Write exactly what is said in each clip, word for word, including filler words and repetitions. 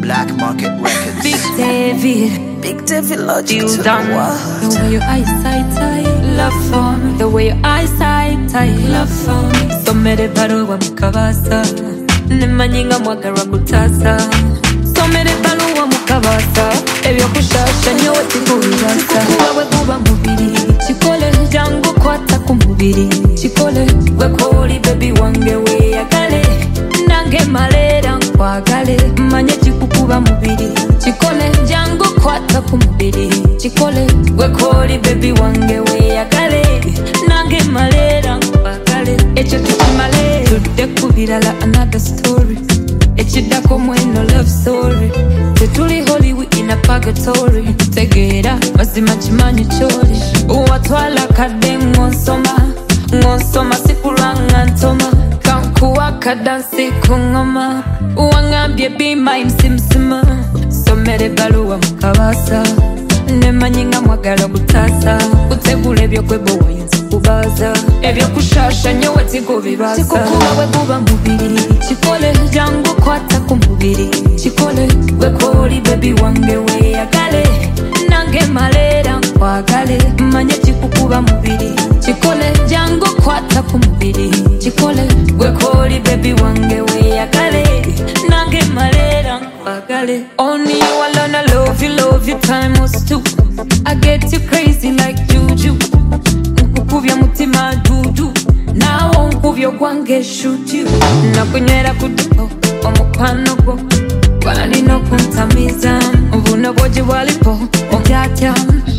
Black Market Records. Big David, Big David Logic you to the done. world. The way your eyesight tight, love for me. The way your eyesight tight, love for me. Somere baruwa mukabasa, nemanyinga mwagara kutasa. Somere baruwa mukabasa, ebyo kushasha nyowe tikubirasa. Kukuba we kuba mubiri, chikole jangu kwata kumubiri. Chikole we koli baby wange we yagale, nange malera nkwagale. Manye chikukuba mubiri, chikole jangu kwata kumubiri. Chikole we koli baby wange we yagale, nange malera nkwagale. Echo tukumale, tudde kubirala another story. Echidako mweno love story. Tetuli Hollywood in a purgatory. Tegera, mazima chimanyi chori. Uwatwala kade ngonsoma, ngonsoma sikulanga ntoma. Kankuwa kadansi kungoma, uwangambye be my msimsima. Somere baluwa mukabasa, nemanyinga mwagala kutasa. Utegule ebyo kwebo wayinza kubaza, ebyo kushasha nyowe tikubibasa. Chikukuba we kuba mubiri, chikole jangu kwata kumubiri. Chikole we koli baby wange we yagale, nange malera nkwagale. Manye chikukuba mubiri, chikole jangu kwata kumubiri. Chikole we koli baby wange we yagale, nange malera nkwagale. Only you alone I love you, love you time was two. I get you crazy like juju. Nkukuvya mutima dudu, nawo nkuvyo gwange shoot you. Nakunywera kudupo, omukwano gwo gwali nokuntamiza. Obuno bwoje bwalipo, obyatya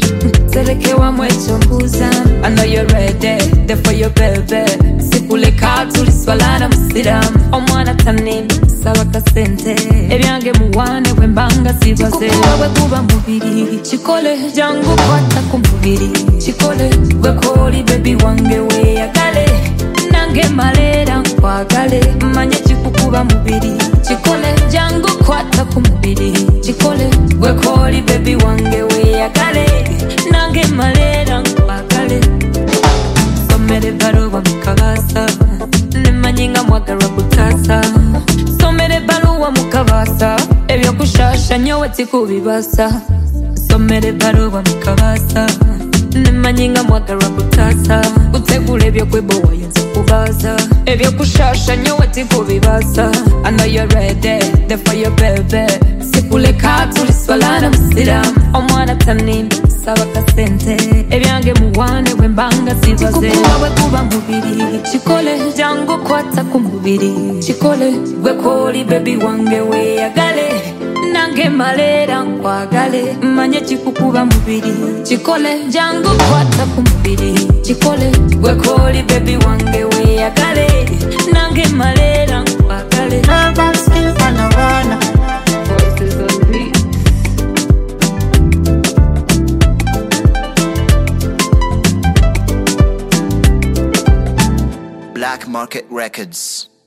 serekewa mwecho mbuza. I know you're ready, there for your baby. Sikuleka tuliswalana musiramu, omwana tanimba saba kasente. Ebyange muwane wembanga sibaze. Chikukuba we kuba mubiri, chikole jangu kwata kumubiri. Chikole we koli baby wange we yagale, nange malera nkwagale. Manye chikukuba mubiri, chikole jangu kwata kumubiri. Chikole we koli baby wange we yagale, nange malera nkwagale. Somere baruwa mukabasa, nemanyinga mwagara kutasa. Somere baruwa mukabasa, ebyo kushasha nyowe tikubibasa. Somere baruwa mukabasa, nemanyinga mwagara kutasa. Utegule ebyo kwebo wayinza kubaza, ebyo kushasha nyowe tikubibasa. I know you're ready, there for your baby. Sikuleka tuliswalana musiramu, omwana tanimba saba kasente. Ebyange muwane wembanga sibaze. Chikukuba we kuba mubiri, chikole jangu kwata kumubiri. Chikole we koli baby wange we yagale, nange malera nkwagale. Manye chikukuba mubiri, chikole jangu kwata kumubiri. Chikole we koli baby wange we yagale, nange malera nkwagale. Urban still panorama. Voices on me. Black Market Records.